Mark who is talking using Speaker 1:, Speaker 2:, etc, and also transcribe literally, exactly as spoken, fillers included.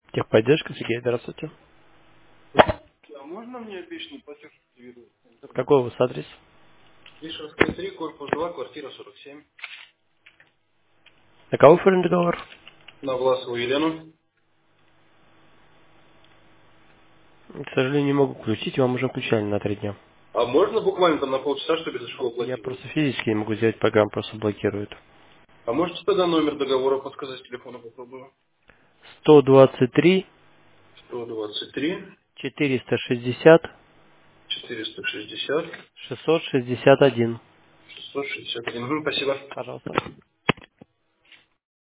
Speaker 1: Техподдержка, Сергей, здравствуйте.
Speaker 2: А можно мне обещанный платеж активировать?
Speaker 1: Какой у вас адрес?
Speaker 2: Вишерская три, корпус два, квартира сорок семь.
Speaker 1: На кого оформлен договор?
Speaker 2: На Власову Елену.
Speaker 1: К сожалению, не могу включить, вам уже включали на три дня.
Speaker 2: А можно буквально там на полчаса, чтобы я зашел
Speaker 1: Я
Speaker 2: оплатил?
Speaker 1: просто физически не могу сделать, программа просто блокирует.
Speaker 2: А можете тогда номер договора подсказать, телефона попробую?
Speaker 1: сто двадцать три
Speaker 2: сто двадцать три,
Speaker 1: четыреста шестьдесят
Speaker 2: четыреста шестьдесят,
Speaker 1: шестьсот шестьдесят один.
Speaker 2: шестьсот шестьдесят один. Мгм, спасибо.
Speaker 1: Пожалуйста.